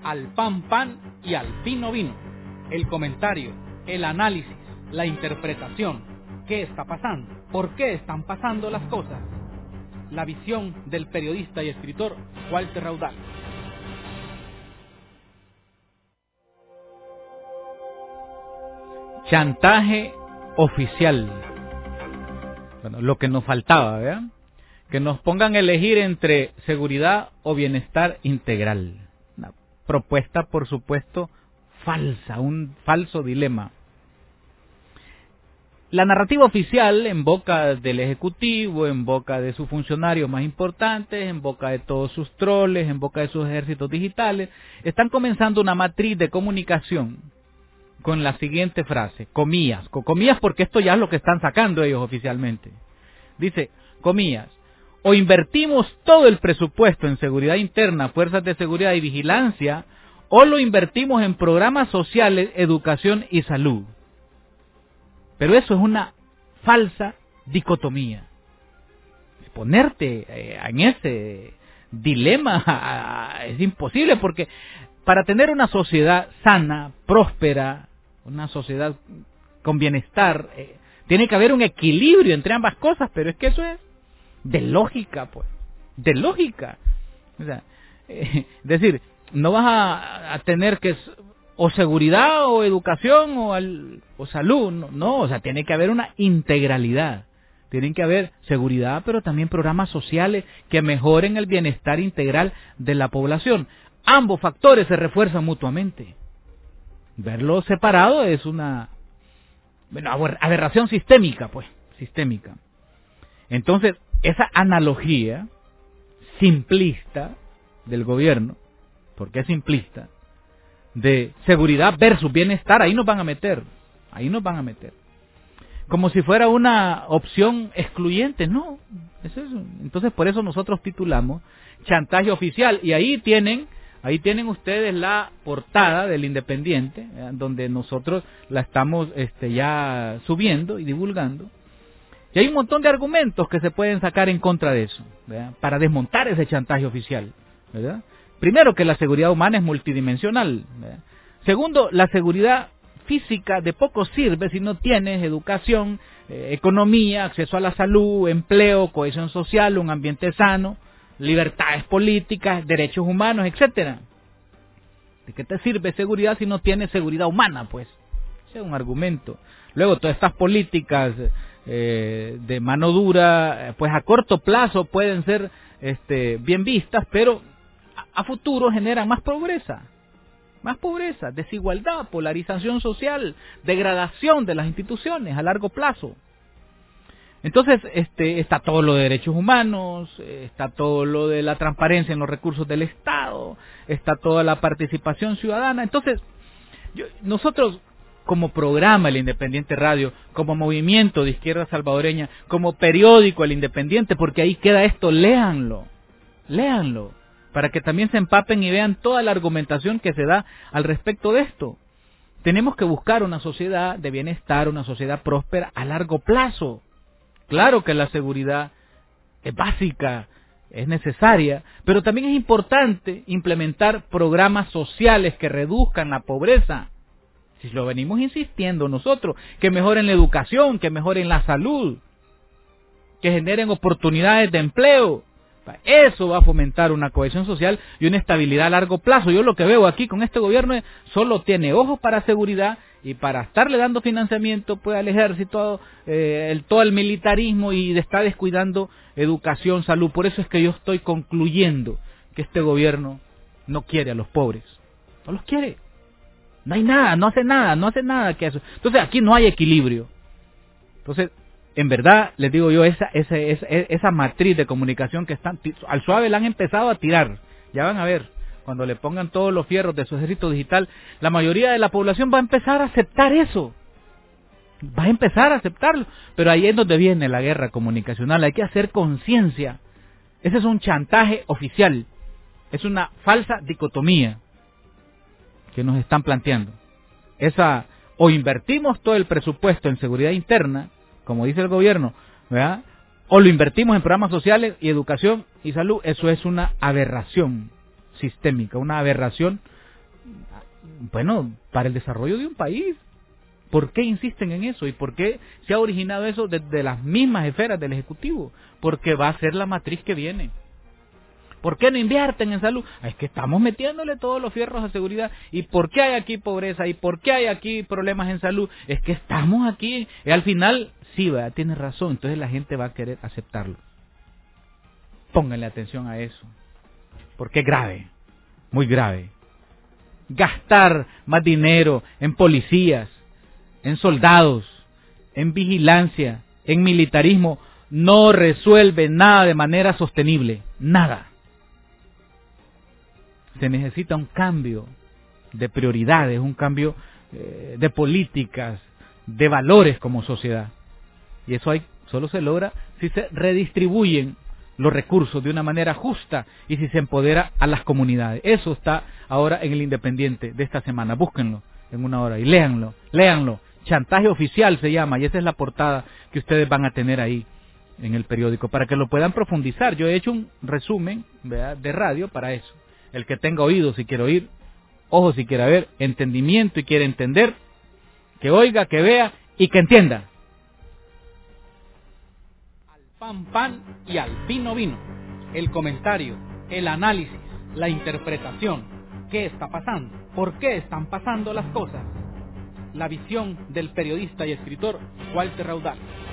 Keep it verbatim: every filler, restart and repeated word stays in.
al pan pan y al vino vino. El comentario, el análisis, la interpretación. ¿Qué está pasando? ¿Por qué están pasando las cosas? La visión del periodista y escritor Walter Raudal. Chantaje oficial. Bueno, lo que nos faltaba, ¿verdad? Que nos pongan a elegir entre seguridad o bienestar integral. Una propuesta, por supuesto, falsa, un falso dilema. La narrativa oficial, en boca del Ejecutivo, en boca de sus funcionarios más importantes, en boca de todos sus troles, en boca de sus ejércitos digitales, están comenzando una matriz de comunicación con la siguiente frase, comillas, comillas porque esto ya es lo que están sacando ellos oficialmente. Dice, comillas, o invertimos todo el presupuesto en seguridad interna, fuerzas de seguridad y vigilancia, o lo invertimos en programas sociales, educación y salud. Pero eso es una falsa dicotomía. Ponerte eh, en ese dilema es imposible, porque para tener una sociedad sana, próspera, una sociedad con bienestar, eh, tiene que haber un equilibrio entre ambas cosas, pero es que eso es de lógica, pues, de lógica. O sea, eh, es decir, no vas a, a tener que o seguridad o educación o, al, o salud, no, no, o sea, tiene que haber una integralidad. Tienen que haber seguridad, pero también programas sociales que mejoren el bienestar integral de la población. Ambos factores se refuerzan mutuamente. Verlo separado es una, bueno, aberración sistémica, pues, sistémica. Entonces, esa analogía simplista del gobierno, porque es simplista, de seguridad versus bienestar, ahí nos van a meter, ahí nos van a meter. Como si fuera una opción excluyente, no, es eso. Entonces, por eso nosotros titulamos Chantaje Oficial, y ahí tienen, ahí tienen ustedes la portada del Independiente, ¿eh? Donde nosotros la estamos este, ya subiendo y divulgando. Y hay un montón de argumentos que se pueden sacar en contra de eso, ¿verdad? Para desmontar ese chantaje oficial, ¿verdad? Primero, que la seguridad humana es multidimensional, ¿verdad? Segundo, la seguridad física de poco sirve si no tienes educación, eh, economía, acceso a la salud, empleo, cohesión social, un ambiente sano, libertades políticas, derechos humanos, etcétera. ¿De qué te sirve seguridad si no tienes seguridad humana? Pues, ese es un argumento. Luego, todas estas políticas eh, de mano dura, pues a corto plazo pueden ser este, bien vistas, pero a, a futuro generan más pobreza. Más pobreza, desigualdad, polarización social, degradación de las instituciones a largo plazo. Entonces, este, está todo lo de derechos humanos, está todo lo de la transparencia en los recursos del Estado, está toda la participación ciudadana. Entonces, yo, nosotros como programa El Independiente Radio, como movimiento de izquierda salvadoreña, como periódico El Independiente, porque ahí queda esto, léanlo, léanlo, para que también se empapen y vean toda la argumentación que se da al respecto de esto. Tenemos que buscar una sociedad de bienestar, una sociedad próspera a largo plazo. Claro que la seguridad es básica, es necesaria, pero también es importante implementar programas sociales que reduzcan la pobreza. Si lo venimos insistiendo nosotros, que mejoren la educación, que mejoren la salud, que generen oportunidades de empleo. Eso va a fomentar una cohesión social y una estabilidad a largo plazo. Yo lo que veo aquí con este gobierno es, solo tiene ojos para seguridad y para estarle dando financiamiento pues, al ejército, eh, el, todo el militarismo, y está descuidando educación, salud. Por eso es que yo estoy concluyendo que este gobierno no quiere a los pobres. No los quiere. No hay nada, no hace nada, no hace nada que eso. Entonces aquí no hay equilibrio. Entonces, en verdad, les digo yo, esa, esa, esa, esa matriz de comunicación que están, al suave la han empezado a tirar. Ya van a ver, cuando le pongan todos los fierros de su ejército digital, la mayoría de la población va a empezar a aceptar eso. Va a empezar a aceptarlo. Pero ahí es donde viene la guerra comunicacional. Hay que hacer conciencia. Ese es un chantaje oficial. Es una falsa dicotomía que nos están planteando. Esa, o invertimos todo el presupuesto en seguridad interna, como dice el gobierno, ¿verdad? O lo invertimos en programas sociales y educación y salud. Eso es una aberración sistémica, una aberración bueno, para el desarrollo de un país. ¿Por qué insisten en eso? ¿Y por qué se ha originado eso desde las mismas esferas del Ejecutivo? Porque va a ser la matriz que viene. ¿Por qué no invierten en salud? Es que estamos metiéndole todos los fierros a seguridad. ¿Y por qué hay aquí pobreza? ¿Y por qué hay aquí problemas en salud? Es que estamos aquí. Y al final, sí, ¿verdad? Tiene razón. Entonces la gente va a querer aceptarlo. Pónganle atención a eso. Porque es grave. Muy grave. Gastar más dinero en policías, en soldados, en vigilancia, en militarismo, no resuelve nada de manera sostenible. Nada. Se necesita un cambio de prioridades, un cambio eh, de políticas, de valores como sociedad. Y eso hay, solo se logra si se redistribuyen los recursos de una manera justa y si se empodera a las comunidades. Eso está ahora en el Independiente de esta semana. Búsquenlo en una hora y léanlo, léanlo. Chantaje oficial se llama, y esa es la portada que ustedes van a tener ahí en el periódico, para que lo puedan profundizar. Yo he hecho un resumen, ¿verdad?, de radio para eso. El que tenga oídos si quiere oír, ojos si quiere ver, entendimiento y quiere entender, que oiga, que vea y que entienda. Al pan pan y al vino vino. El comentario, el análisis, la interpretación. ¿Qué está pasando? ¿Por qué están pasando las cosas? La visión del periodista y escritor Walter Raudal.